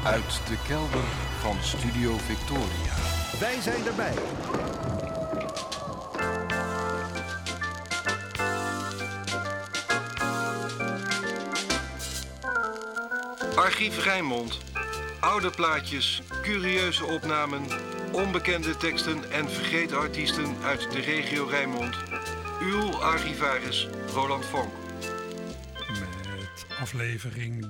Uit de kelder van Studio Victoria. Wij zijn erbij. Archief Rijnmond. Oude plaatjes, curieuze opnamen, onbekende teksten en vergeten artiesten uit de regio Rijnmond. Uw archivaris Roland Vonk. Met aflevering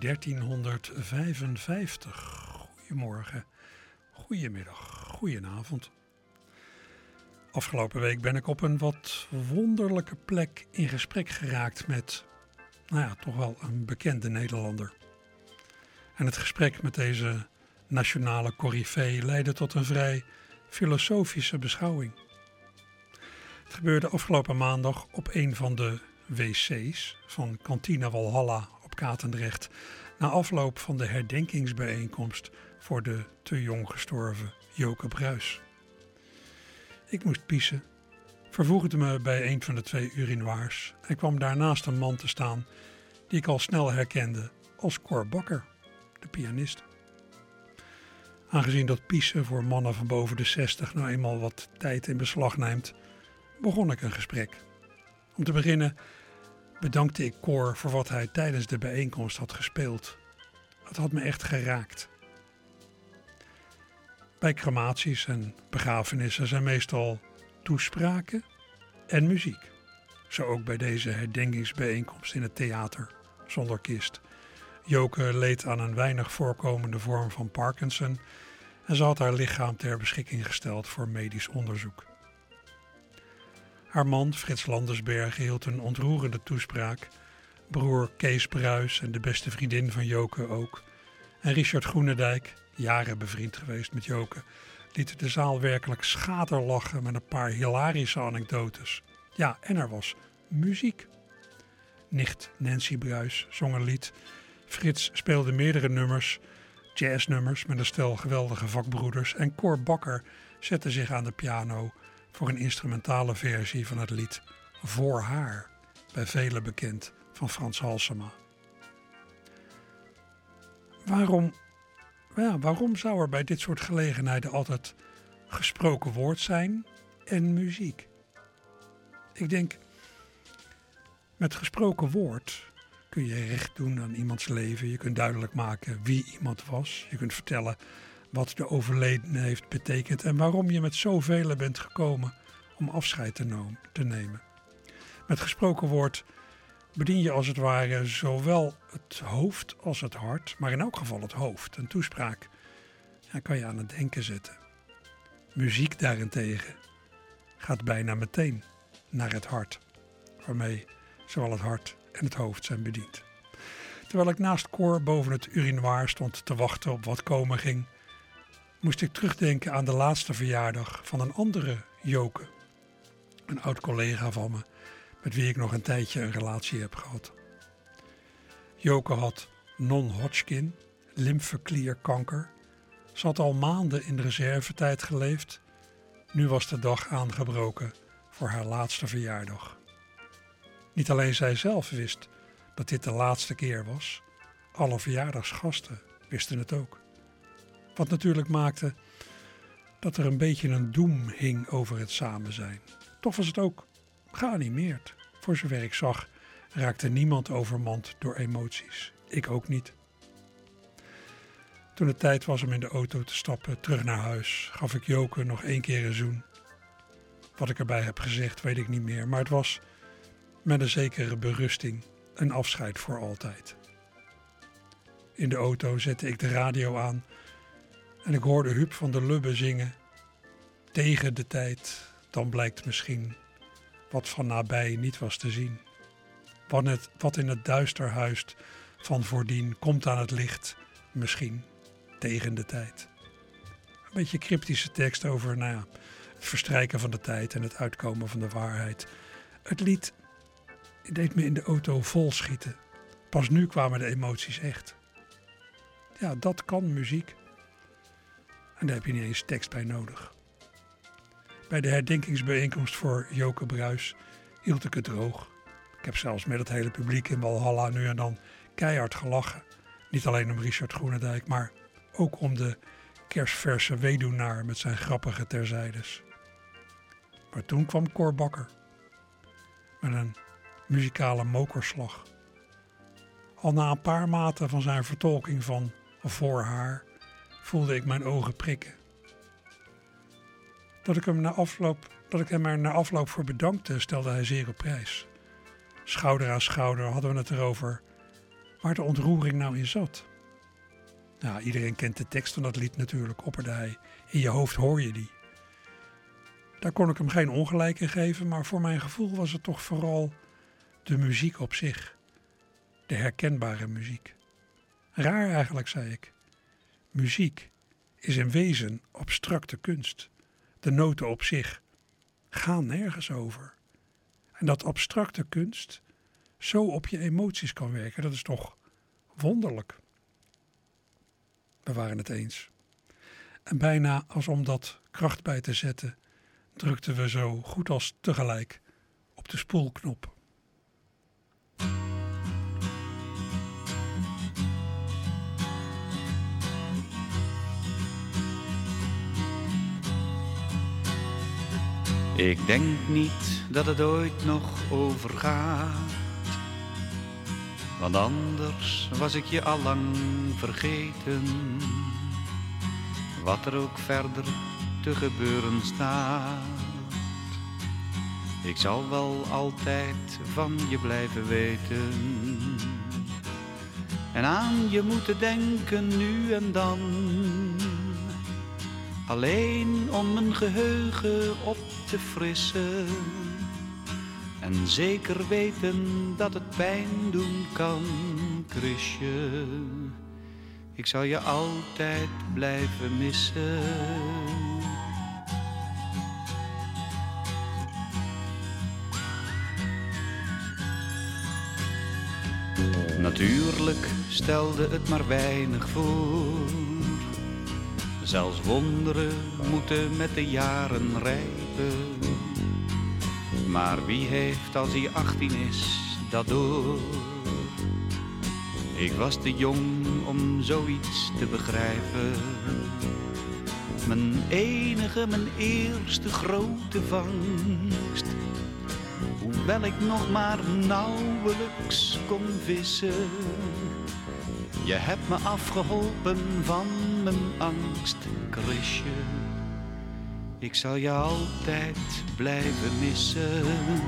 1355. Goedemorgen, goedemiddag, goedenavond. Afgelopen week ben ik op een wat wonderlijke plek in gesprek geraakt met, toch wel een bekende Nederlander. En het gesprek met deze nationale coryfee leidde tot een vrij filosofische beschouwing. Het gebeurde afgelopen maandag op een van de wc's van Kantine Walhalla op Katendrecht, na afloop van de herdenkingsbijeenkomst voor de te jong gestorven Joke Bruis. Ik moest piezen, vervoegde me bij een van de 2 urinoirs en kwam daarnaast een man te staan die ik al snel herkende als Cor Bakker, de pianist. Aangezien dat piezen voor mannen van boven de 60 nou eenmaal wat tijd in beslag neemt, begon ik een gesprek. Om te beginnen bedankte ik Cor voor wat hij tijdens de bijeenkomst had gespeeld. Het had me echt geraakt. Bij crematies en begrafenissen zijn meestal toespraken en muziek. Zo ook bij deze herdenkingsbijeenkomst in het theater, zonder kist. Joke leed aan een weinig voorkomende vorm van Parkinson en ze had haar lichaam ter beschikking gesteld voor medisch onderzoek. Haar man Frits Landersbergen hield een ontroerende toespraak, broer Kees Bruis en de beste vriendin van Joke ook. En Richard Groenendijk, jaren bevriend geweest met Joke, liet de zaal werkelijk schaterlachen met een paar hilarische anekdotes. Ja, en er was muziek. Nicht Nancy Bruis zong een lied. Frits speelde meerdere nummers, jazznummers met een stel geweldige vakbroeders en Cor Bakker zette zich aan de piano voor een instrumentale versie van het lied Voor haar, bij velen bekend van Frans Halsema. Waarom zou er bij dit soort gelegenheden altijd gesproken woord zijn en muziek? Ik denk, met gesproken woord kun je recht doen aan iemands leven. Je kunt duidelijk maken wie iemand was. Je kunt vertellen wat de overledene heeft betekend en waarom je met zoveel bent gekomen om afscheid te nemen. Met gesproken woord bedien je als het ware zowel het hoofd als het hart, maar in elk geval het hoofd. Een toespraak kan je aan het denken zetten. Muziek daarentegen gaat bijna meteen naar het hart, waarmee zowel het hart en het hoofd zijn bediend. Terwijl ik naast Cor boven het urinoir stond te wachten op wat komen ging, moest ik terugdenken aan de laatste verjaardag van een andere Joke. Een oud collega van me, met wie ik nog een tijdje een relatie heb gehad. Joke had non-Hodgkin, lymfeklierkanker. Ze had al maanden in de reservetijd geleefd. Nu was de dag aangebroken voor haar laatste verjaardag. Niet alleen zij zelf wist dat dit de laatste keer was, alle verjaardagsgasten wisten het ook. Wat natuurlijk maakte dat er een beetje een doem hing over het samen zijn. Toch was het ook geanimeerd. Voor zover ik zag, raakte niemand overmand door emoties. Ik ook niet. Toen het tijd was om in de auto te stappen, terug naar huis, gaf ik Joke nog 1 keer een zoen. Wat ik erbij heb gezegd, weet ik niet meer, maar het was met een zekere berusting een afscheid voor altijd. In de auto zette ik de radio aan en ik hoorde Huub van der Lubbe zingen. Tegen de tijd, dan blijkt misschien wat van nabij niet was te zien. Wat in het duister huist van voordien komt aan het licht, misschien tegen de tijd. Een beetje cryptische tekst over het verstrijken van de tijd en het uitkomen van de waarheid. Het lied deed me in de auto vol schieten. Pas nu kwamen de emoties echt. Ja, dat kan muziek. En daar heb je niet eens tekst bij nodig. Bij de herdenkingsbijeenkomst voor Joke Bruis hield ik het droog. Ik heb zelfs met het hele publiek in Walhalla nu en dan keihard gelachen. Niet alleen om Richard Groenendijk, maar Ook om de kerstverse weduwnaar met zijn grappige terzijdes. Maar toen kwam Cor Bakker met een muzikale mokerslag. Al na een paar maten van zijn vertolking van Voor haar voelde ik mijn ogen prikken. Dat ik hem er na afloop voor bedankte, stelde hij zeer op prijs. Schouder aan schouder hadden we het erover waar de ontroering nou in zat. Nou, iedereen kent de tekst van dat lied natuurlijk, opperde hij. In je hoofd hoor je die. Daar kon ik hem geen ongelijk in geven, maar voor mijn gevoel was het toch vooral de muziek op zich. De herkenbare muziek. Raar eigenlijk, zei ik. Muziek is in wezen abstracte kunst. De noten op zich gaan nergens over. En dat abstracte kunst zo op je emoties kan werken, dat is toch wonderlijk. We waren het eens. En bijna als om dat kracht bij te zetten, drukten we zo goed als tegelijk op de spoelknop. Ik denk niet dat het ooit nog overgaat, want anders was ik je allang vergeten. Wat er ook verder te gebeuren staat, ik zal wel altijd van je blijven weten. En aan je moeten denken nu en dan, alleen om mijn geheugen op te frissen. En zeker weten dat het pijn doen kan, Chrisje. Ik zal je altijd blijven missen. Natuurlijk stelde het maar weinig voor. Zelfs wonderen moeten met de jaren rijpen. Maar wie heeft als hij 18 is dat door? Ik was te jong om zoiets te begrijpen. Mijn enige, mijn eerste grote vangst. Hoewel ik nog maar nauwelijks kon vissen. Je hebt me afgeholpen van mijn angst, Chrisje. Ik zal je altijd blijven missen.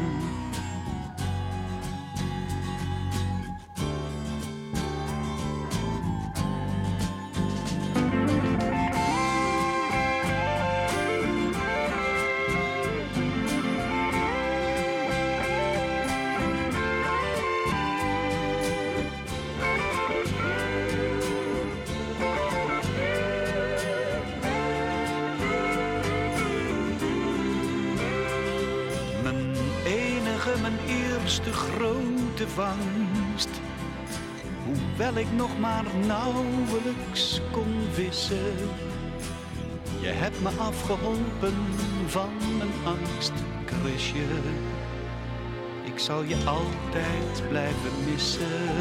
De grote vangst, hoewel ik nog maar nauwelijks kon vissen. Je hebt me afgeholpen van mijn angst, Chrisje. Ik zal je altijd blijven missen.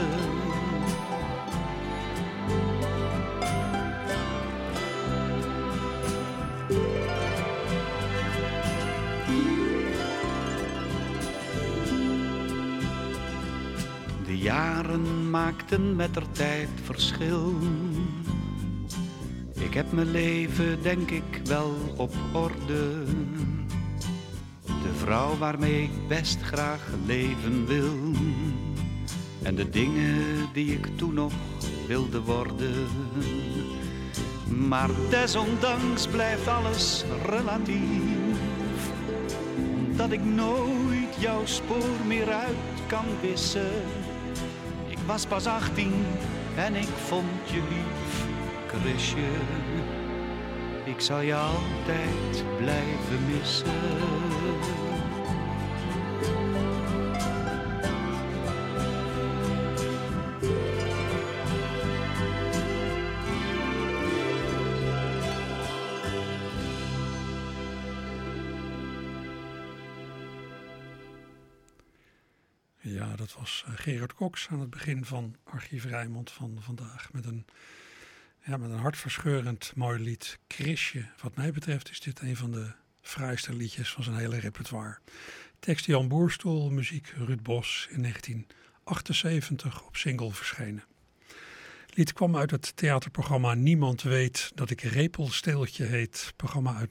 De jaren maakten mettertijd verschil. Ik heb mijn leven denk ik wel op orde. De vrouw waarmee ik best graag leven wil. En de dingen die ik toen nog wilde worden. Maar desondanks blijft alles relatief. Omdat ik nooit jouw spoor meer uit kan wissen. Ik was pas 18 en ik vond je lief, Chrisje. Ik zal je altijd blijven missen. Ja, dat was Gerard Cox aan het begin van Archief Rijnmond van vandaag. Met een Ja, met een hartverscheurend mooi lied. Krisje. Wat mij betreft is dit een van de fraaiste liedjes van zijn hele repertoire. Tekst Jan Boerstoel, muziek Ruud Bos, in 1978 op single verschenen. Het lied kwam uit het theaterprogramma Niemand weet dat ik Repelsteeltje heet. Programma uit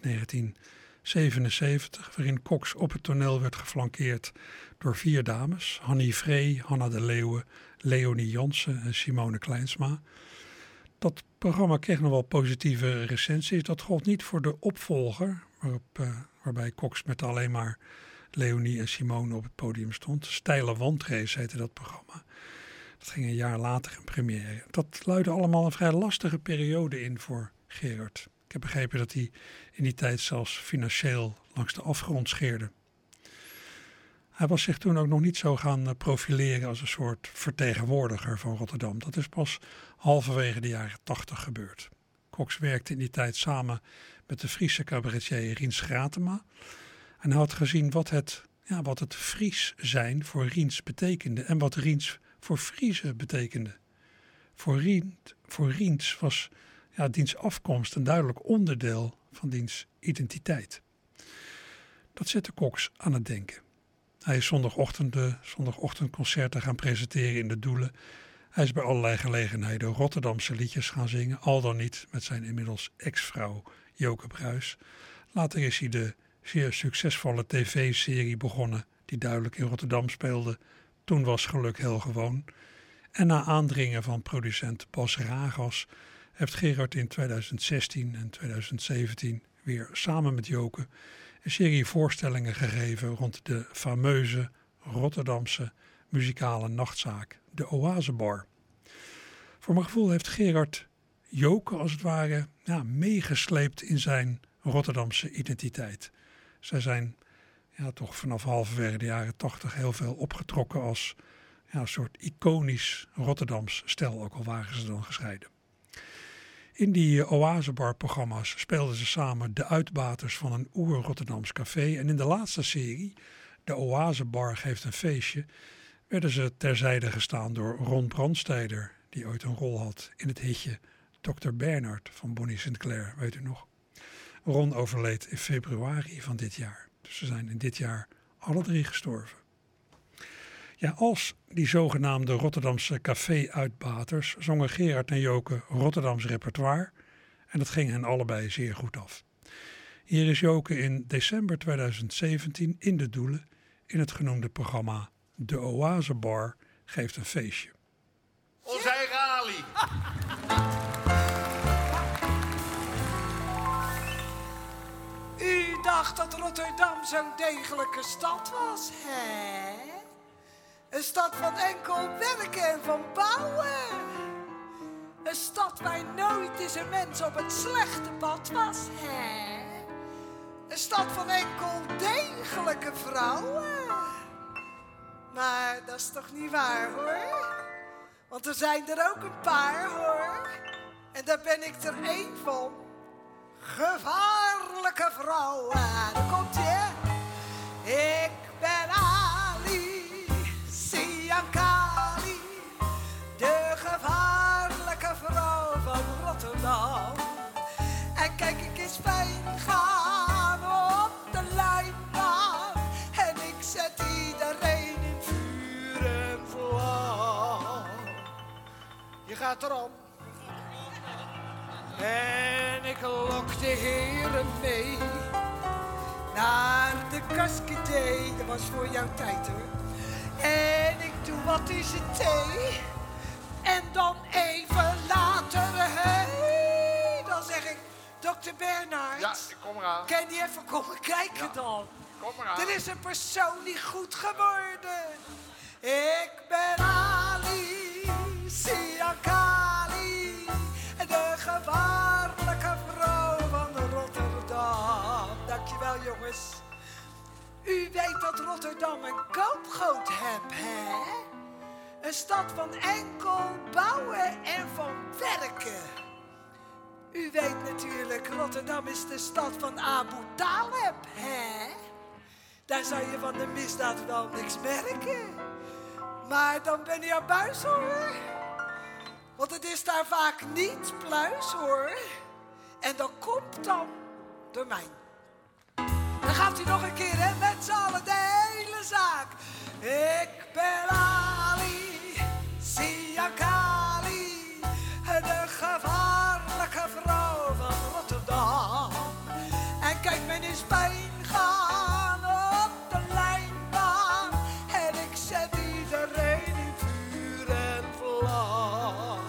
1977, waarin Cox op het toneel werd geflankeerd door 4 dames. Hannie Vree, Hanna de Leeuwen, Leonie Jansen en Simone Kleinsma. Dat programma kreeg nog wel positieve recensies. Dat gold niet voor de opvolger, waarbij Cox met alleen maar Leonie en Simone op het podium stond. Steile Wandrace heette dat programma. Dat ging een jaar later in première. Dat luidde allemaal een vrij lastige periode in voor Gerard. Ik heb begrepen dat hij in die tijd zelfs financieel langs de afgrond scheerde. Hij was zich toen ook nog niet zo gaan profileren als een soort vertegenwoordiger van Rotterdam. Dat is pas halverwege de jaren 80 gebeurd. Cox werkte in die tijd samen met de Friese cabaretier Riens Gratema. En hij had gezien wat het Fries zijn voor Riens betekende en wat Riens voor Friezen betekende. Voor Riens was diens afkomst een duidelijk onderdeel van diens identiteit. Dat zette Cox aan het denken. Hij is zondagochtendconcerten gaan presenteren in de Doelen. Hij is bij allerlei gelegenheden Rotterdamse liedjes gaan zingen, al dan niet met zijn inmiddels ex-vrouw Joke Bruis. Later is hij de zeer succesvolle tv-serie begonnen die duidelijk in Rotterdam speelde. Toen was geluk heel gewoon. En na aandringen van producent Bas Ragas heeft Gerard in 2016 en 2017 weer samen met Joke een serie voorstellingen gegeven rond de fameuze Rotterdamse muzikale nachtzaak, de Oasebar. Voor mijn gevoel heeft Gerard Joke als het ware meegesleept in zijn Rotterdamse identiteit. Zij zijn toch vanaf halverwege de jaren 80 heel veel opgetrokken als een soort iconisch Rotterdams stel, ook al waren ze dan gescheiden. In die Oasebar-programma's speelden ze samen de uitbaters van een oer-Rotterdams café. En in de laatste serie, de Oasebar geeft een feestje, werden ze terzijde gestaan door Ron Brandsteder, die ooit een rol had in het hitje Dr. Bernard van Bonnie Sinclair, weet u nog. Ron overleed in februari van dit jaar. Dus ze zijn in dit jaar alle 3 gestorven. Ja, als die zogenaamde Rotterdamse café-uitbaters zongen Gerard en Joke Rotterdams repertoire en dat ging hen allebei zeer goed af. Hier is Joke in december 2017 in de Doelen in het genoemde programma De Oasebar geeft een feestje. Onze eigen Ali. U dacht dat Rotterdam zo'n degelijke stad was, hè? Een stad van enkel werken en van bouwen. Een stad waar nooit eens een mens op het slechte pad was, hè? Een stad van enkel degelijke vrouwen. Maar dat is toch niet waar, hoor? Want er zijn er ook een paar, hoor. En daar ben ik er één van. Gevaarlijke vrouwen. Daar komt ie, hè? Ik ben Ali, Siankali, de gevaarlijke vrouw van Rotterdam. En kijk, ik eens fijn gaan op de lijnbaan. En ik zet iedereen in vuur en vlam. Je gaat erom. En ik lok de heren mee naar de Cascade. Dat was voor jouw tijd, hoor. En ik doe wat is het thee. En dan even later, hey, dan zeg ik, dokter Bernard. Ja, ik kom eraan. Kan je even komen kijken dan? Kom eraan. Er is een persoon niet goed geworden. Ik ben Ali, Siakali, de gevaarlijke vrouw van Rotterdam. Dankjewel, jongens. U weet dat Rotterdam een koopgoot heeft, hè? Een stad van enkel bouwen en van werken. U weet natuurlijk, Rotterdam is de stad van Abu Talib, hè? Daar zou je van de misdaad wel niks merken. Maar dan ben je aan buis, hoor. Want het is daar vaak niet pluis, hoor. En dat komt dan door mij. Dan gaat u nog een keer, hè, met z'n allen, de hele zaak. Ik ben Ali, Siankali, de gevaarlijke vrouw van Rotterdam. En kijk, men is pijn gaan op de lijnbaan. En ik zet iedereen in vuur en vlam.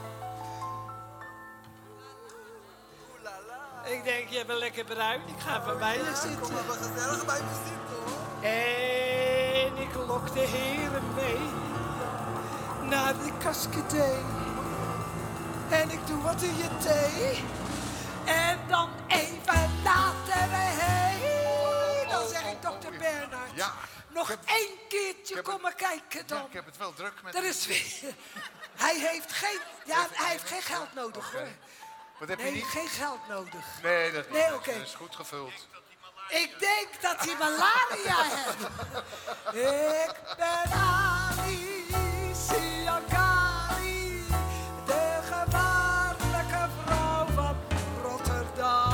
Ik denk, je bent lekker bruin, ik ga bij mij zitten. Kom maar wat gezellig bij me zitten, hoor. En ik lok de heren mee naar de cascadee. En ik doe wat in je thee. En dan even later heen. Dan zeg ik, dokter Bernhard. Ja. Nog één keertje komen kijken dan. Ja, ik heb het wel druk met... Er is weer... Hij heeft geen geld nodig, hoor. Wat heb je Nee, niet? geen geld nodig. Nee, dat Nee, oké. is goed gevuld. Ik denk dat hij malaria heeft. Ik ben Ali Siankali, de gevaarlijke vrouw van Rotterdam.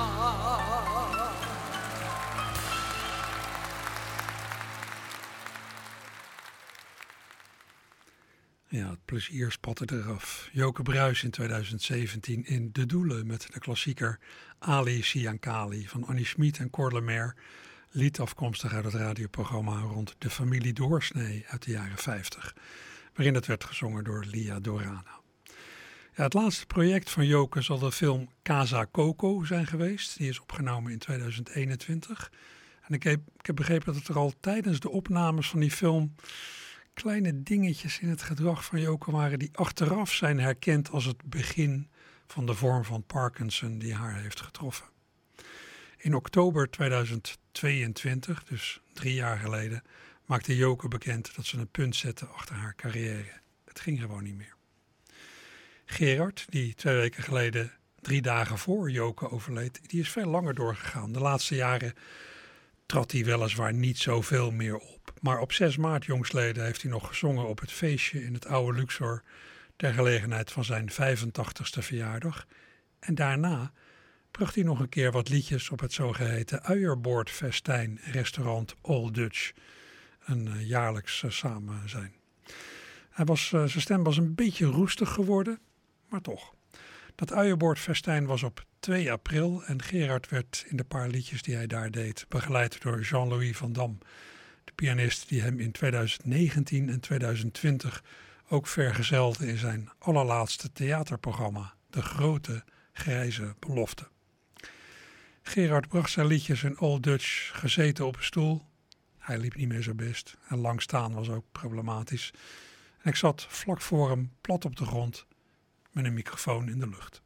Ja, het plezier spatte eraf. Joke Bruis in 2017 in De Doelen met de klassieker Ali Siankali van Annie Schmid en Cor Lemaire. Lied afkomstig uit het radioprogramma rond de familie Doorsnee uit de jaren 50. Waarin het werd gezongen door Lia Dorana. Ja, het laatste project van Joke zal de film Casa Coco zijn geweest. Die is opgenomen in 2021. En ik heb begrepen dat er al tijdens de opnames van die film kleine dingetjes in het gedrag van Joke waren die achteraf zijn herkend als het begin van de vorm van Parkinson die haar heeft getroffen. In oktober 2022, dus 3 jaar geleden, maakte Joke bekend dat ze een punt zette achter haar carrière. Het ging gewoon niet meer. Gerard, die 2 weken geleden 3 dagen voor Joke overleed, die is veel langer doorgegaan. De laatste jaren trad hij weliswaar niet zoveel meer op. Maar op 6 maart jongstleden heeft hij nog gezongen op het feestje in het oude Luxor ter gelegenheid van zijn 85ste verjaardag. En daarna bracht hij nog een keer wat liedjes op het zogeheten uierbordfestijn restaurant Old Dutch. Een jaarlijks samen zijn. Zijn stem was een beetje roestig geworden, maar toch. Dat uierbordfestijn was op 2 april en Gerard werd in de paar liedjes die hij daar deed begeleid door Jean-Louis van Dam. De pianist die hem in 2019 en 2020 ook vergezelde in zijn allerlaatste theaterprogramma, De Grote Grijze Belofte. Gerard bracht zijn liedjes in Old Dutch gezeten op een stoel. Hij liep niet meer zo best en lang staan was ook problematisch. En ik zat vlak voor hem plat op de grond met een microfoon in de lucht.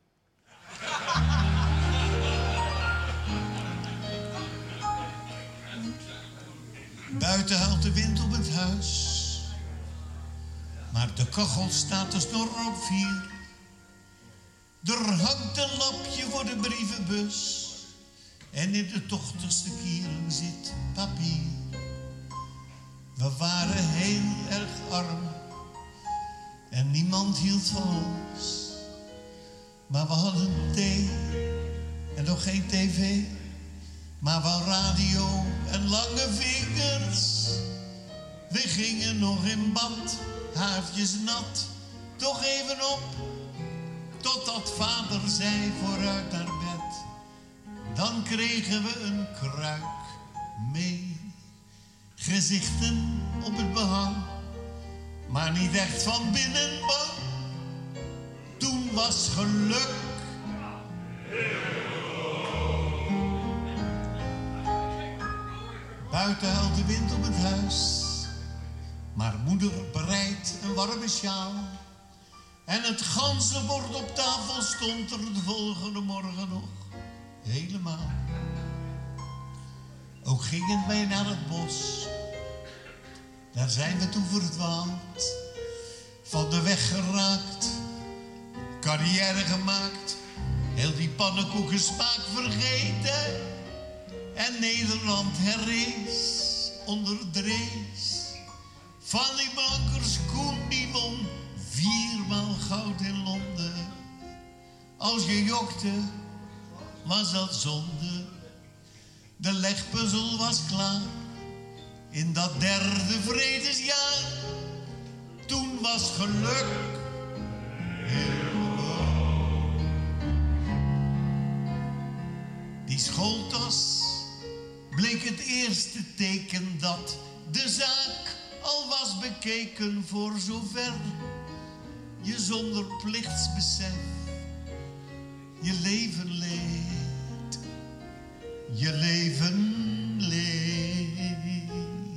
Buiten huilt de wind op het huis, maar de kachel staat de snor op 4. Er hangt een lapje voor de brievenbus en in de tochtigste kieren zit papier. We waren heel erg arm en niemand hield van ons, maar we hadden thee en nog geen tv. Maar van radio en lange vingers. We gingen nog in bad, haartjes nat, toch even op. Totdat vader zei vooruit naar bed. Dan kregen we een kruik mee. Gezichten op het behang, maar niet echt van binnen bang. Toen was geluk. Buiten huilt de wind op het huis, maar moeder bereidt een warme sjaal. En het ganzenbord op tafel stond er de volgende morgen nog helemaal. Ook gingen wij naar het bos, daar zijn we toen verdwaald. Van de weg geraakt, carrière gemaakt, heel die pannenkoekensmaak vergeten. En Nederland herrees onder Drees. Van die bankers Koen die won 4 4-maal goud in Londen. Als je jokte, was dat zonde. De legpuzzel was klaar. In dat 3e vredesjaar. Toen was geluk heel gewoon. Die schooltas bleek het eerste teken dat de zaak al was bekeken, voor zover je zonder plichtsbesef je leven leed. Je leven leed.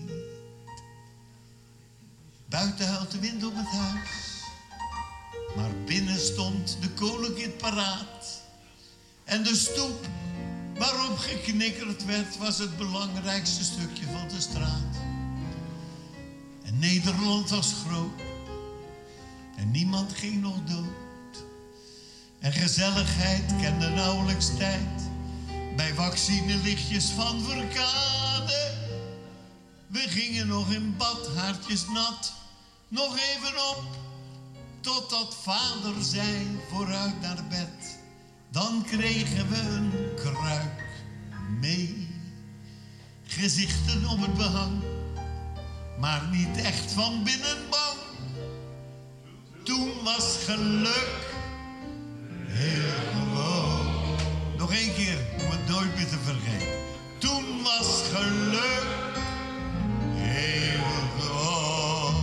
Buiten huilt de wind op het huis, maar binnen stond de kolenkit paraat. En de stoep waarop geknikkerd werd was het belangrijkste stukje van de straat. En Nederland was groot en niemand ging nog dood. En gezelligheid kende nauwelijks tijd bij vaccinelichtjes van Verkade. We gingen nog in bad, haartjes nat, nog even op, totdat vader zei vooruit naar bed. Dan kregen we een kruik mee. Gezichten op het behang, maar niet echt van binnen bang. Toen was geluk heel gewoon. Nog 1 keer, om het nooit meer te vergeten. Toen was geluk heel gewoon.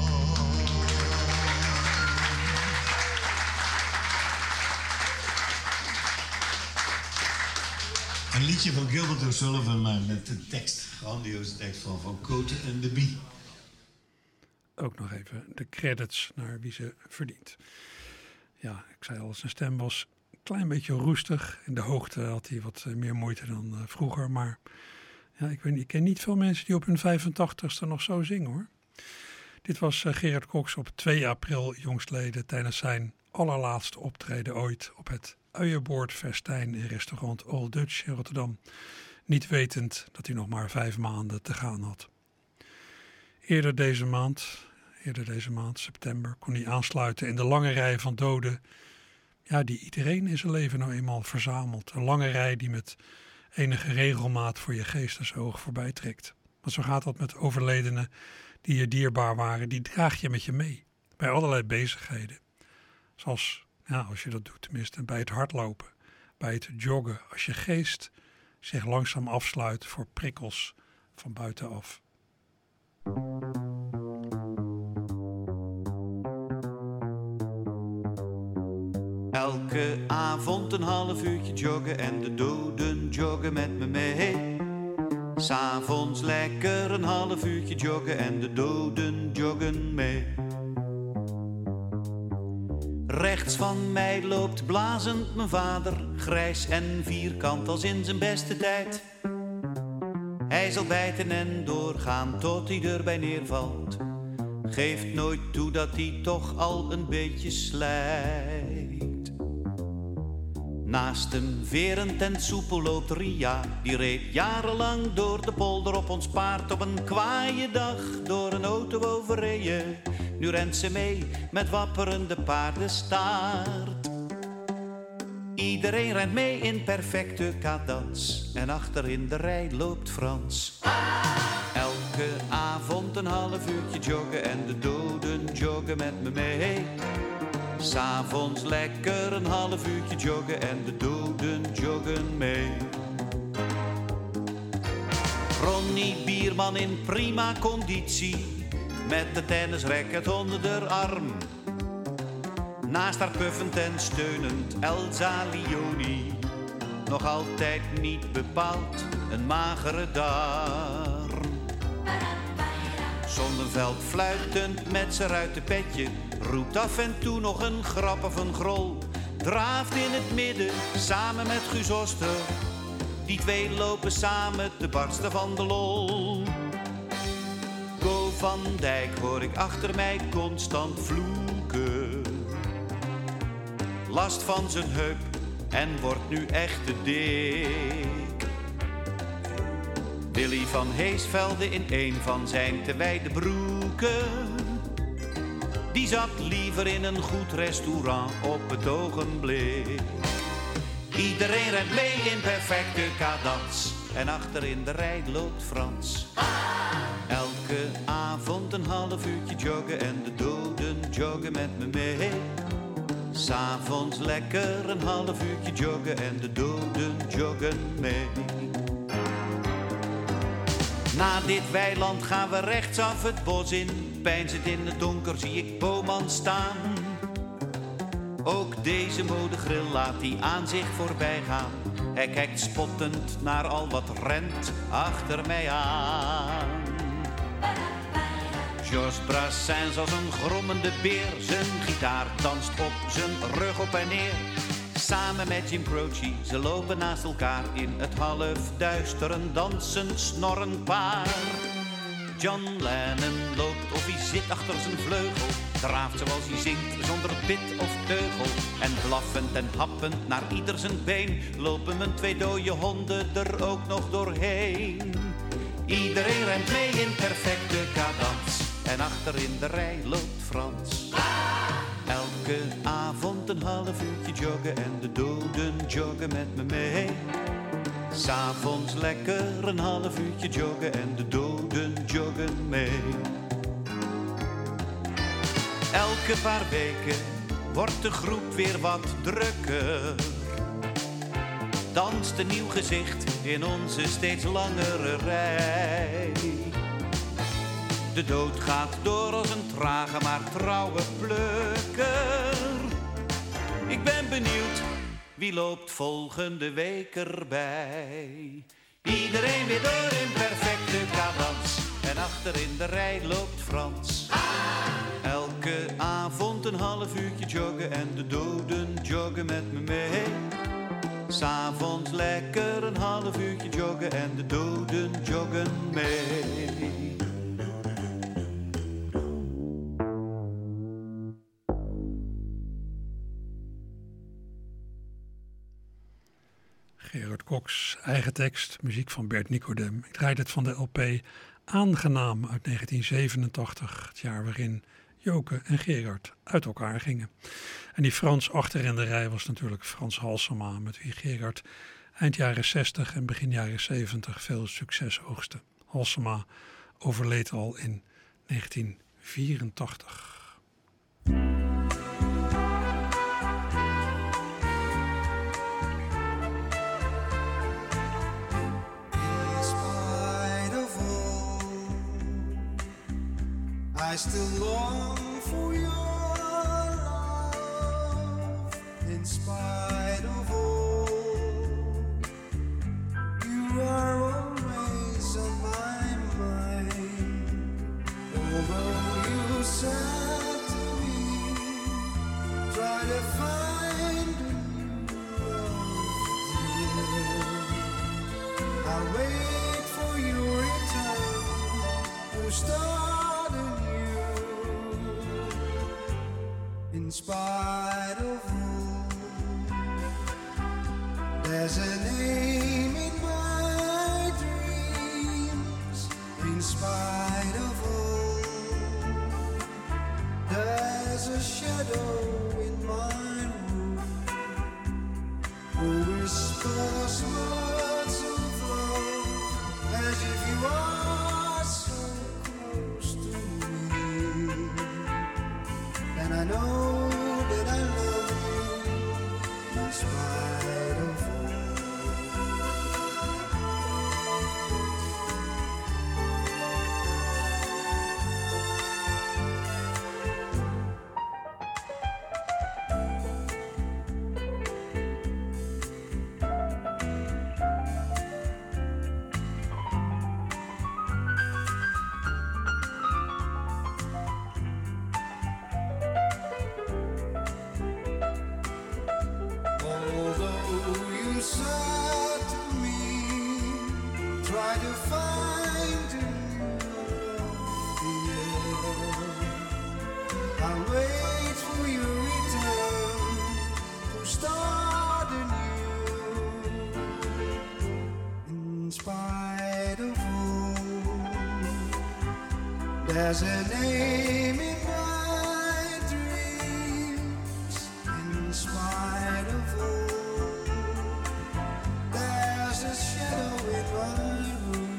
Een liedje van Gilbert O'Sullivan, maar met de tekst, grandioze tekst van Cote en de Bie. Ook nog even de credits naar wie ze verdient. Ja, ik zei al, zijn stem was een klein beetje roestig. In de hoogte had hij wat meer moeite dan vroeger. Maar ja, ik ken niet veel mensen die op hun 85ste nog zo zingen, hoor. Dit was Gerard Cox op 2 april jongstleden tijdens zijn allerlaatste optreden ooit op het Uienboord-festijn in restaurant Old Dutch in Rotterdam. Niet wetend dat hij nog maar 5 maanden te gaan had. Eerder deze maand, september, kon hij aansluiten in de lange rij van doden. Ja, die iedereen in zijn leven nou eenmaal verzamelt. Een lange rij die met enige regelmaat voor je geestesoog voorbij trekt. Want zo gaat dat met overledenen die je dierbaar waren. Die draag je met je mee bij allerlei bezigheden. Zoals, ja, als je dat doet tenminste, bij het hardlopen, bij het joggen. Als je geest zich langzaam afsluit voor prikkels van buitenaf. Elke avond een half uurtje joggen en de doden joggen met me mee. 'S Avonds lekker een half uurtje joggen en de doden joggen mee. Rechts van mij loopt blazend mijn vader, grijs en vierkant als in zijn beste tijd. Hij zal bijten en doorgaan tot hij erbij neervalt. Geeft nooit toe dat hij toch al een beetje slijt. Naast hem verend en soepel loopt Ria. Die reed jarenlang door de polder op ons paard. Op een kwaaie dag door een auto overreden. Nu rent ze mee met wapperende paardenstaart. Iedereen rent mee in perfecte cadans. En achter in de rij loopt Frans. Elke avond een half uurtje joggen en de doden joggen met me mee. 'S Avonds lekker een half uurtje joggen en de doden joggen mee. Ronnie Bierman in prima conditie, met de tennisracket onder de arm. Naast haar puffend en steunend Elsa Lioni, nog altijd niet bepaald een magere darm. Zonneveld fluitend met zijn ruitenpetje, roept af en toe nog een grap of een grol. Draaft in het midden samen met Guus Oster, die twee lopen samen te barsten van de lol. Go van Dijk hoor ik achter mij constant vloeken. Last van zijn heup en wordt nu echt te dik. Willy van Heesvelde in een van zijn te wijde broeken. die zat liever in een goed restaurant op het ogenblik. Iedereen rent mee in perfecte cadans en achter in de rij loopt Frans. Elke avond een half uurtje joggen en de doden joggen met me mee. 'S Avonds lekker een half uurtje joggen en de doden joggen mee. Na dit weiland gaan we rechtsaf het bos in. Peinzend in het donker zie ik Boman staan. Ook deze modegril laat hij aan zich voorbij gaan. Hij kijkt spottend naar al wat rent achter mij aan. Georges Brassens als een grommende beer. Zijn gitaar danst op zijn rug op en neer. Samen met Jim Croce, ze lopen naast elkaar. In het halfduister een dansend snorrenpaar. John Lennon loopt of hij zit achter zijn vleugel. Draaft zoals hij zingt zonder pit of teugel. En blaffend en happend naar ieder zijn been. Lopen mijn 2 dode honden er ook nog doorheen. Iedereen rent mee in perfecte cadans. En achter in de rij loopt Frans. Elke avond een half uurtje joggen en de doden joggen met me mee. 'S Avonds lekker een half uurtje joggen en de doden joggen mee. Elke paar weken wordt de groep weer wat drukker. Danst een nieuw gezicht in onze steeds langere rij. De dood gaat door als een trage maar trouwe plukker. Ik ben benieuwd, wie loopt volgende week erbij? Iedereen weer door in perfecte cadans. En achter in de rij loopt Frans. Elke avond een half uurtje joggen en de doden joggen met me mee. 'S Avonds lekker een half uurtje joggen en de doden joggen mee. Gerard Cox, eigen tekst, muziek van Bert Nicodem. Ik draaide het van de LP Aangenaam uit 1987, het jaar waarin Joke en Gerard uit elkaar gingen. En die Frans achter in de rij was natuurlijk Frans Halsema, met wie Gerard eind jaren 60 en begin jaren 70 veel succes oogste. Halsema overleed al in 1984. I still long for your love in spite of all. You are always on my mind. Although you said to me, try to find a new love. I'll wait for your return to start. In spite of all, there's a name in my dreams. In spite of all, there's a shadow in my room who whispers words of love as if you are so close to me. And I know that I love you in spite of all. There's a name in my spite of all, there's a shadow in my room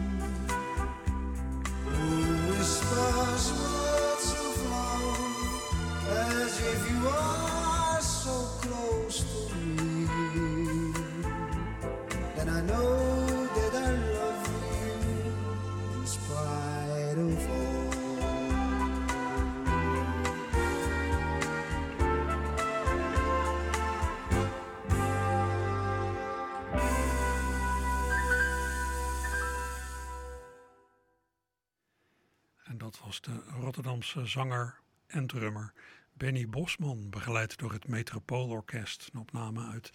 who whispers words of love as if you are so close to me. Then I know that I love you in spite of all. En dat was de Rotterdamse zanger en drummer Benny Bosman, begeleid door het Metropoolorkest, een opname uit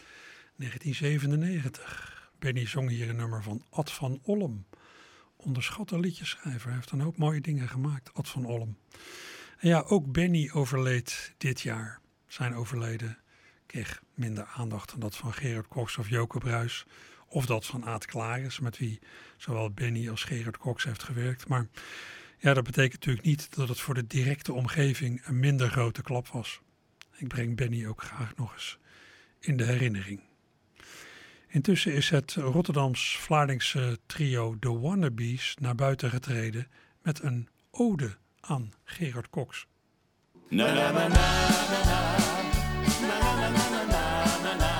1997. Benny zong hier een nummer van Ad van Olm, onderschatte liedjeschrijver. Hij heeft een hoop mooie dingen gemaakt, Ad van Olm. En ja, ook Benny overleed dit jaar. Zijn overleden kreeg minder aandacht dan dat van Gerard Cox of Joke Bruis, of dat van Aad Klaris, met wie zowel Benny als Gerard Cox heeft gewerkt. Maar ja, dat betekent natuurlijk niet dat het voor de directe omgeving een minder grote klap was. Ik breng Benny ook graag nog eens in de herinnering. Intussen is het Rotterdams-Vlaardingse trio The Wannabes naar buiten getreden met een ode aan Gerard Cox. Na na na na na na na na na na na na.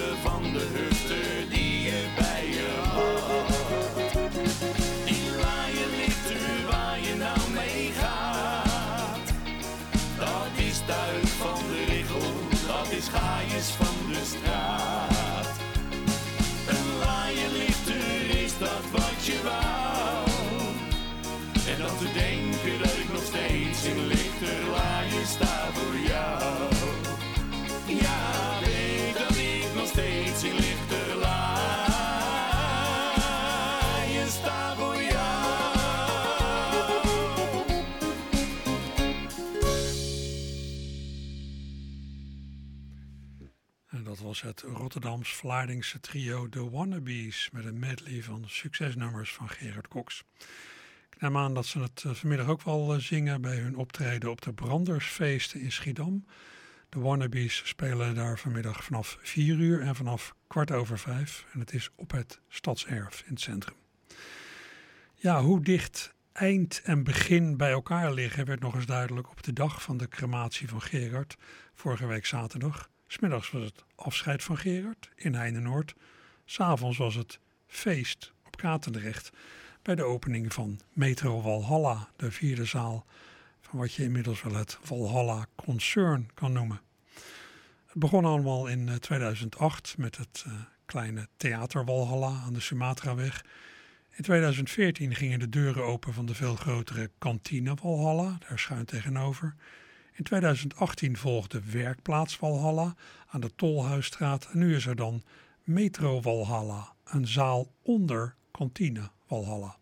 Die straat. Een laaierlichter, is dat wat je wou? En dan te denken dat ik nog steeds in lichterlaaien sta voor jou. Ja, weet dat ik nog steeds in lichterlaaien sta voor jou. En dat was het Rotterdams-Vlaardingse trio The Wannabes met een medley van succesnummers van Gerard Cox. Ik neem aan dat ze het vanmiddag ook wel zingen bij hun optreden op de Brandersfeesten in Schiedam. De Wannabes spelen daar vanmiddag vanaf 4 uur en vanaf 5:15. En het is op het Stadserf in het centrum. Ja, hoe dicht eind en begin bij elkaar liggen werd nog eens duidelijk op de dag van de crematie van Gerard, vorige week zaterdag. 's Middags was het afscheid van Gerard in Heinenoord. 's Avonds was het feest op Katendrecht bij de opening van Metro Walhalla, de 4e zaal van wat je inmiddels wel het Walhalla Concern kan noemen. Het begon allemaal in 2008 met het kleine theater Walhalla aan de Sumatraweg. In 2014 gingen de deuren open van de veel grotere kantine Walhalla, daar schuin tegenover. In 2018 volgde Werkplaats Walhalla aan de Tolhuisstraat en nu is er dan Metro Walhalla, een zaal onder kantine Walhalla.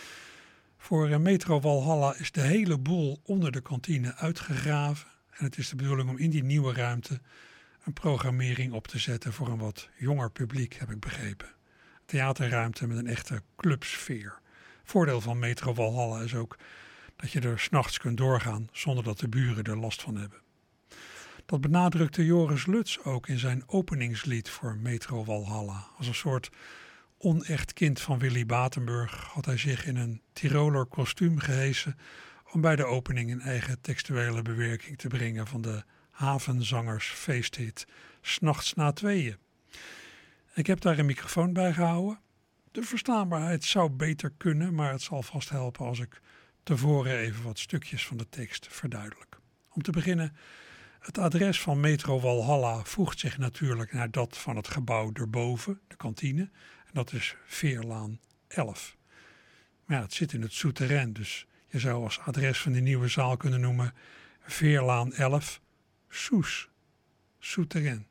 Voor Metro Walhalla is de hele boel onder de kantine uitgegraven en het is de bedoeling om in die nieuwe ruimte een programmering op te zetten voor een wat jonger publiek, heb ik begrepen. Theaterruimte met een echte clubsfeer. Voordeel van Metro Walhalla is ook dat je er 's nachts kunt doorgaan zonder dat de buren er last van hebben. Dat benadrukte Joris Luts ook in zijn openingslied voor Metro Walhalla. Als een soort onecht kind van Willy Batenburg had hij zich in een Tiroler kostuum gehesen om bij de opening een eigen textuele bewerking te brengen van de Havenzangers feesthit 'S Nachts na tweeën. Ik heb daar een microfoon bij gehouden. De verstaanbaarheid zou beter kunnen, maar het zal vast helpen als ik tevoren even wat stukjes van de tekst verduidelijk. Om te beginnen, het adres van Metro Walhalla voegt zich natuurlijk naar dat van het gebouw erboven, de kantine. En dat is Veerlaan 11. Maar ja, het zit in het souterrain, dus je zou als adres van die nieuwe zaal kunnen noemen Veerlaan 11, Soes, souterrain.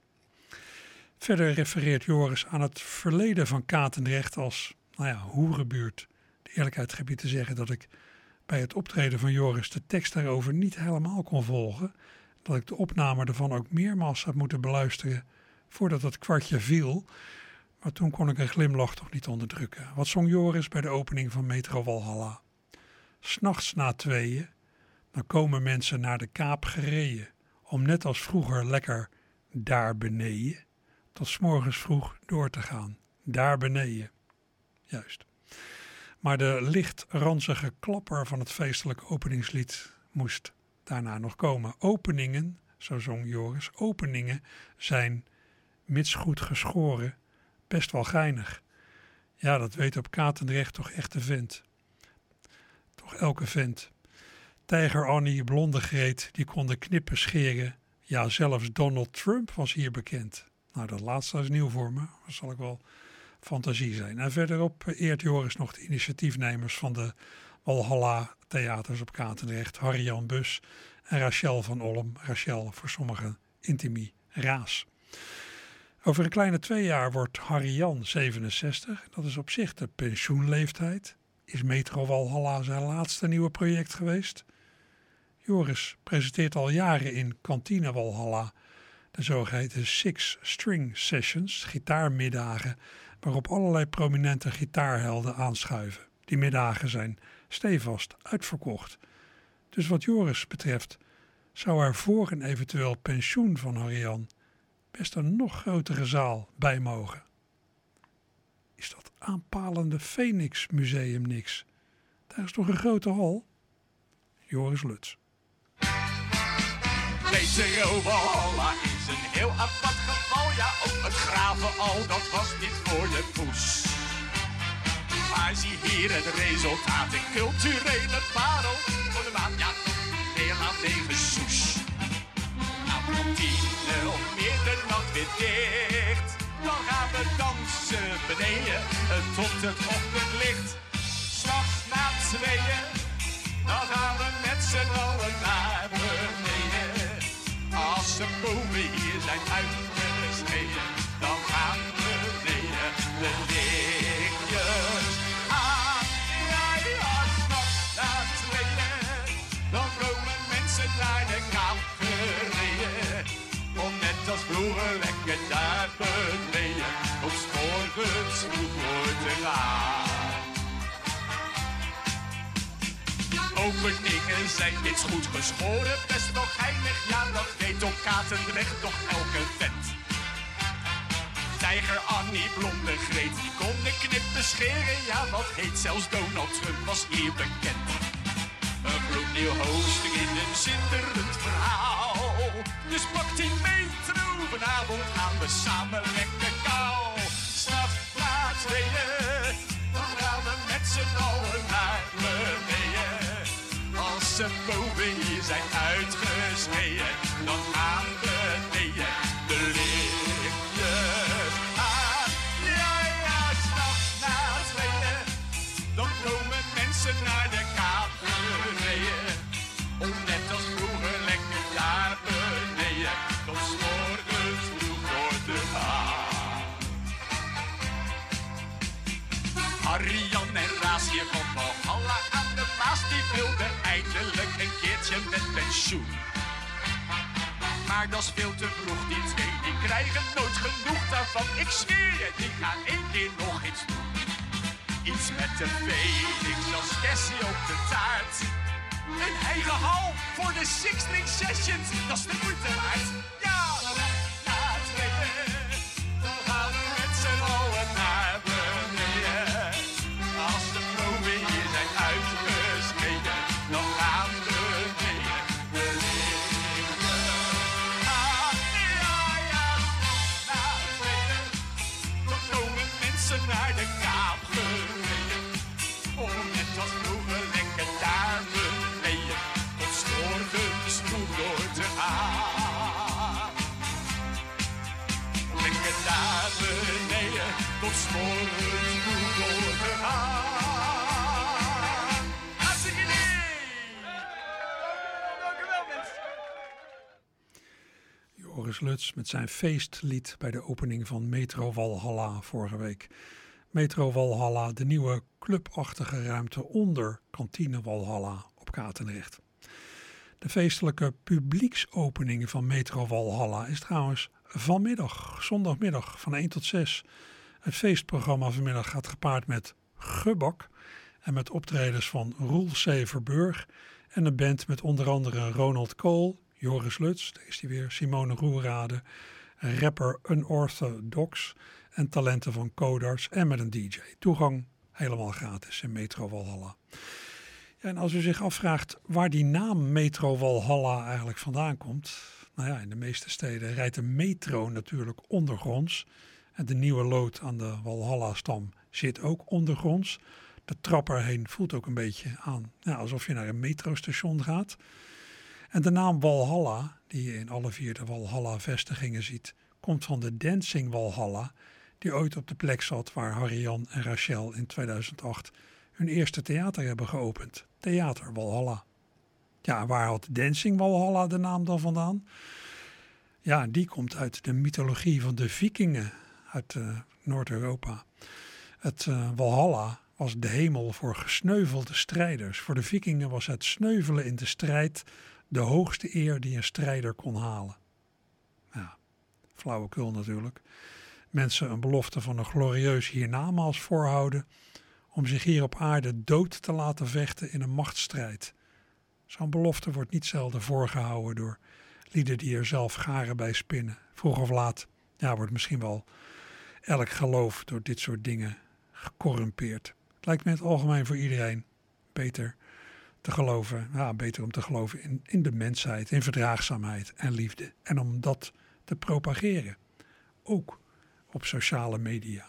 Verder refereert Joris aan het verleden van Katendrecht als, hoerenbuurt. De eerlijkheid gebied te zeggen dat ik bij het optreden van Joris de tekst daarover niet helemaal kon volgen. Dat ik de opname ervan ook meermaals had moeten beluisteren voordat het kwartje viel. Maar toen kon ik een glimlach toch niet onderdrukken. Wat zong Joris bij de opening van Metro Walhalla? 'S Nachts na tweeën, dan komen mensen naar de Kaap gereden. Om net als vroeger lekker daar beneden, tot 's morgens vroeg door te gaan. Daar beneden. Juist. Maar de licht ranzige klapper van het feestelijke openingslied moest daarna nog komen. Openingen, zo zong Joris, openingen zijn, mits goed geschoren, best wel geinig. Ja, dat weet op Katendrecht toch echt de vent. Toch elke vent. Tijger Annie, blonde Greet, die konden knippen scheren. Ja, zelfs Donald Trump was hier bekend. Nou, dat laatste is nieuw voor me. Dat zal ik wel fantasie zijn. En verderop eert Joris nog de initiatiefnemers van de Walhalla Theaters op Katendrecht. Harry-Jan Bus en Rachel van Olm. Rachel voor sommigen Intimi Raas. Over een kleine 2 jaar wordt Harry-Jan 67. Dat is op zich de pensioenleeftijd. Is Metro Walhalla zijn laatste nieuwe project geweest? Joris presenteert al jaren in Kantine Walhalla de zogeheten Six String Sessions, gitaarmiddagen, waarop allerlei prominente gitaarhelden aanschuiven. Die middagen zijn stevast uitverkocht. Dus wat Joris betreft zou er voor een eventueel pensioen van Harry-Jan best een nog grotere zaal bij mogen. Is dat aanpalende Phoenix Museum niks? Daar is toch een grote hal? Joris Luts. Metro Walhalla is een heel apart geval. Ja, ook het graven al, dat was niet voor je poes. Maar zie hier het resultaat, een culturele parel. Voor de maand, ja, Veerlaan 9 Soes. Nou, 10-0, middernacht weer licht. Dan gaan we dansen beneden tot het ochtendlicht. 'S'nachts na 2:00, dan gaan we met z'n allen naar beneden. Als ze boven hier zijn uitgesneden, dan gaan we beneden de lichtjes aan. Ja, ja, 's'nachts na 2:00, dan komen mensen naar de kaap gereden. Om net als vroeger lekker daar beneden op 's morgens vroeg door te gaan. Openingen zijn dit goed geschoren, best wel geinig, ja dat weet op Katendrecht toch elke vent. Tijger Annie, blonde Greet, die kon de knippen scheren, ja wat heet, zelfs Donald Trump was hier bekend. Een gloednieuw hoofdstuk in een zinderend verhaal, dus pak die metro, vanavond gaan we samen lekker kou. 'S'nachts na 2:00, dan gaan we met z'n allen naar beneden. Als ze boven hier zijn uitgesneden, dan gaan we beneden de lichtjes aan. Ja, ja, 's'nachts na 2:00, dan komen mensen naar de kaap gereden. Om net als vroeger lekker daar beneden tot 's morgens vroeg door te gaan. Arjan en Raas hier van Valhalla aan de Maas, die wilden eindelijk een keertje met pensioen. Maar dat is veel te vroeg, die twee, die krijgen nooit genoeg daarvan. Ik zweer je, die gaan 1 keer nog iets doen. Iets met de Felix als Cassie op de taart. Een eigen hal voor de Six-String Sessions, dat is de moeite waard. Ja, na 2:00, dan gaan we met z'n allen naar beneden. Als de proeven hier zijn uitgesneden, dan gaan we beneden de lichtjes aan. Ja, ja, na 2:00, dan komen mensen naar de kaap gereden. Om net als vroeger lekker daar beneden tot 's morgens vroeg door te gaan. Lekker daar beneden tot 's morgens vroeg door te gaan. Hartstikke idee! Dank u wel, mensen. Joris Luts met zijn feestlied bij de opening van Metro Walhalla vorige week. Metro Walhalla, de nieuwe clubachtige ruimte onder Kantine Walhalla op Katendrecht. De feestelijke publieksopening van Metro Walhalla is trouwens vanmiddag, zondagmiddag van 1 tot 6. Het feestprogramma vanmiddag gaat gepaard met gebak en met optredens van Roel C. Verburg en een band met onder andere Ronald Cole, Joris Luts, daar is hij weer, Simone Roerade, rapper Unorthodox en talenten van Codarts en met een DJ. Toegang helemaal gratis in Metro Walhalla. Ja, en als u zich afvraagt waar die naam Metro Walhalla eigenlijk vandaan komt. Nou ja, in de meeste steden rijdt de metro natuurlijk ondergronds. En de nieuwe lood aan de Walhalla-stam zit ook ondergronds. De trap erheen voelt ook een beetje aan, ja, alsof je naar een metrostation gaat. En de naam Walhalla, die je in alle 4 de Walhalla-vestigingen ziet, komt van de Dancing Walhalla, die ooit op de plek zat waar Harry-Jan en Rachel in 2008 hun eerste theater hebben geopend. Theater Walhalla. Ja, waar had Dancing Walhalla de naam dan vandaan? Ja, die komt uit de mythologie van de vikingen uit Noord-Europa. Het Walhalla was de hemel voor gesneuvelde strijders. Voor de vikingen was het sneuvelen in de strijd de hoogste eer die een strijder kon halen. Ja, flauwekul natuurlijk. Mensen een belofte van een glorieus hiernamaals voorhouden om zich hier op aarde dood te laten vechten in een machtsstrijd. Zo'n belofte wordt niet zelden voorgehouden door lieden die er zelf garen bij spinnen. Vroeg of laat, ja, wordt misschien wel elk geloof door dit soort dingen gecorrumpeerd. Het lijkt me in het algemeen voor iedereen beter te geloven, ja, beter om te geloven in de mensheid, in verdraagzaamheid en liefde. En om dat te propageren, ook op sociale media.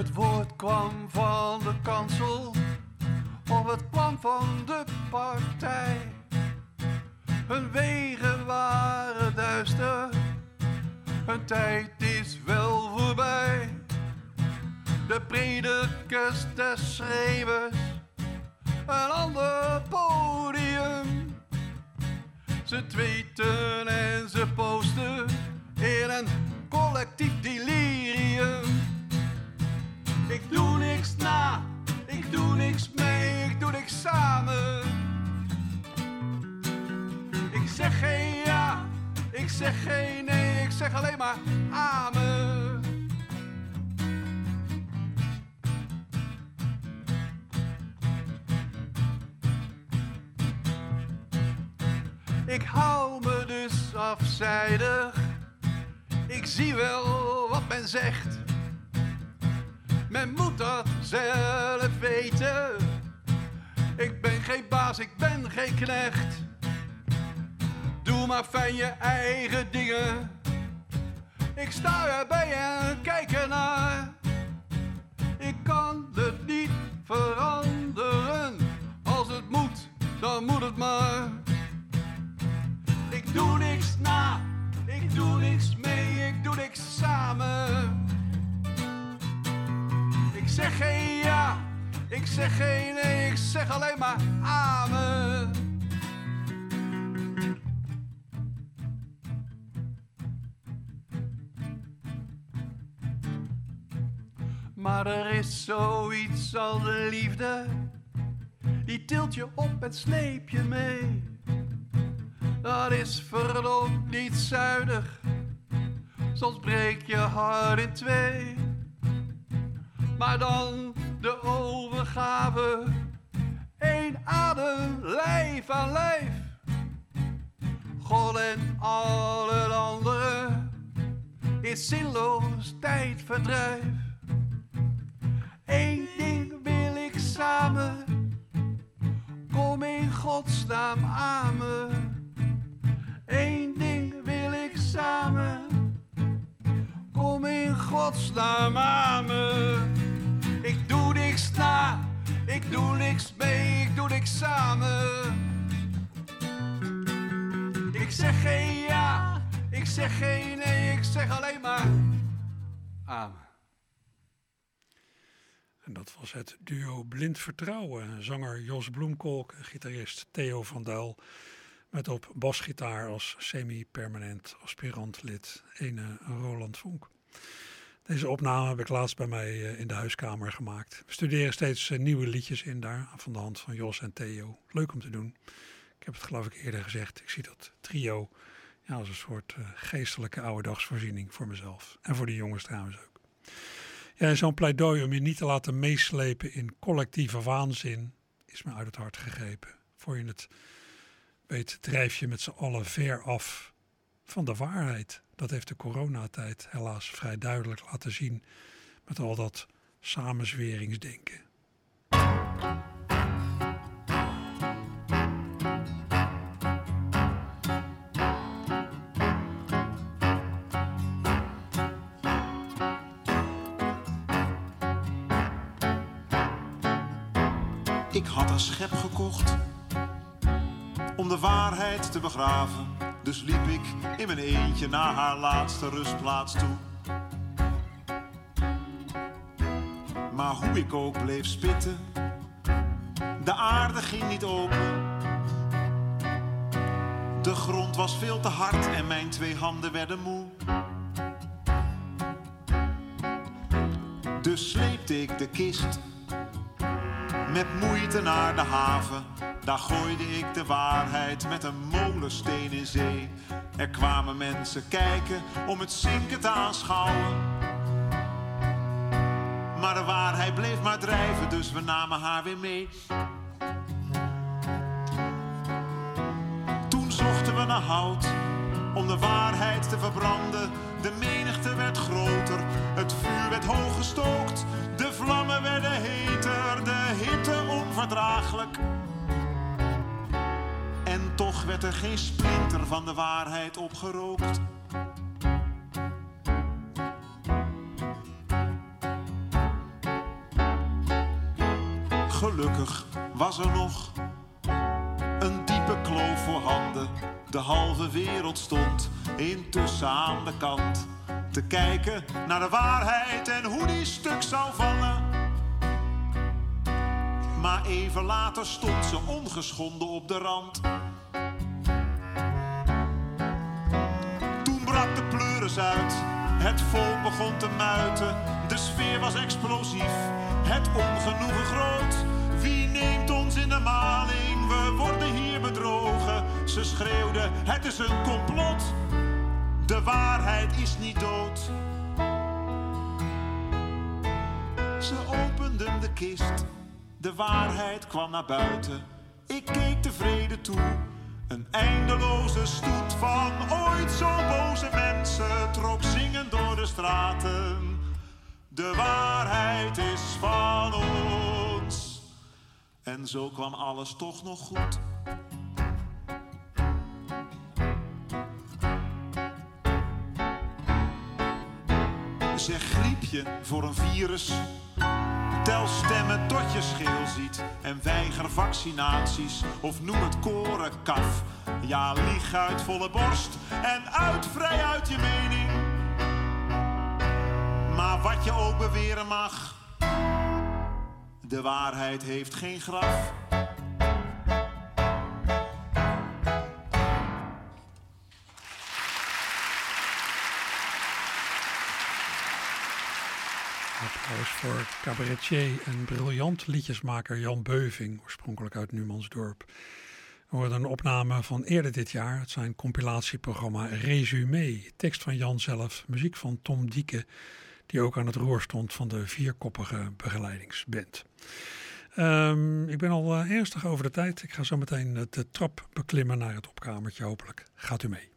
Het woord kwam van de kansel, of het kwam van de partij. Hun wegen waren duister, hun tijd is wel voorbij. De predikers, de schreeuwers, een ander podium. Ze tweeten en ze posten in een collectief delirium. Ik doe niks na, ik doe niks mee, ik doe niks samen. Ik zeg geen ja, ik zeg geen nee, ik zeg alleen maar amen. Ik hou me dus afzijdig, ik zie wel wat men zegt. Men moet dat zelf weten, ik ben geen baas, ik ben geen knecht. Doe maar fijn je eigen dingen, ik sta erbij en kijk ernaar. Ik kan het niet veranderen, als het moet, dan moet het maar. Ik doe niks na, ik doe niks mee, ik doe niks samen. Ik zeg geen ja, ik zeg geen nee, ik zeg alleen maar amen. Maar er is zoiets als de liefde, die tilt je op en sleep je mee. Dat is verdomd niet zuinig, soms breek je hart in twee. Maar dan de overgave, één adem, lijf aan lijf. God en al het andere is zinloos tijdverdrijf. Eén ding wil ik samen, kom in godsnaam aan me. Eén ding wil ik samen, kom in godsnaam aan me. Ik doe niks na, ik doe niks mee, ik doe niks samen. Ik zeg geen ja, ik zeg geen nee, ik zeg alleen maar amen. En dat was het duo Blind Vertrouwen. Zanger Jos Bloemkolk en gitarist Theo van Duil. Met op basgitaar als semi-permanent aspirant-lid ene Roland Vonk. Deze opname heb ik laatst bij mij in de huiskamer gemaakt. We studeren steeds nieuwe liedjes in daar, van de hand van Jos en Theo. Leuk om te doen. Ik heb het geloof ik eerder gezegd. Ik zie dat trio als een soort geestelijke ouderdagsvoorziening voor mezelf. En voor de jongens trouwens ook. Ja, zo'n pleidooi om je niet te laten meeslepen in collectieve waanzin is me uit het hart gegrepen. Voor je het weet, drijf je met z'n allen ver af van de waarheid. Dat heeft de coronatijd helaas vrij duidelijk laten zien met al dat samenzweringsdenken. Ik had een schep gekocht om de waarheid te begraven. Dus liep ik in mijn eentje naar haar laatste rustplaats toe. Maar hoe ik ook bleef spitten, de aarde ging niet open. De grond was veel te hard en mijn 2 handen werden moe. Dus sleepte ik de kist met moeite naar de haven. Daar gooide ik de waarheid met een molensteen in zee. Er kwamen mensen kijken om het zinken te aanschouwen. Maar de waarheid bleef maar drijven, dus we namen haar weer mee. Toen zochten we naar hout om de waarheid te verbranden. De menigte werd groter, het vuur werd hoog gestookt. De vlammen werden heter, de hitte onverdraaglijk. En toch werd er geen splinter van de waarheid opgerookt. gelukkig was er nog een diepe kloof voorhanden. De halve wereld stond intussen aan de kant te kijken naar de waarheid en hoe die stuk zou vallen. Maar even later stond ze ongeschonden op de rand. Toen brak de pleuris uit, het volk begon te muiten. De sfeer was explosief, het ongenoegen groot. Wie neemt ons in de maling, we worden hier bedrogen. Ze schreeuwden, het is een complot, de waarheid is niet dood. Ze openden de kist, de waarheid kwam naar buiten. Ik keek tevreden toe, een eindeloze stoet van ooit zo boze mensen trok zingend door de straten. De waarheid is van ons. En zo kwam alles toch nog goed. Zeg griepje voor een virus. Tel stemmen tot je scheel ziet. En weiger vaccinaties. Of noem het korenkaf. Ja, lieg uit volle borst. En vrij uit je mening. Maar wat je ook beweren mag. De waarheid heeft geen graf. Applaus voor cabaretier en briljant liedjesmaker Jan Beuving, oorspronkelijk uit Numansdorp. We hoorden een opname van eerder dit jaar, het zijn compilatieprogramma Resumé. Tekst van Jan zelf, muziek van Tom Dieke, die ook aan het roer stond van de vierkoppige begeleidingsband. Ik ben al ernstig over de tijd. Ik ga zo meteen de trap beklimmen naar het opkamertje. Hopelijk gaat u mee.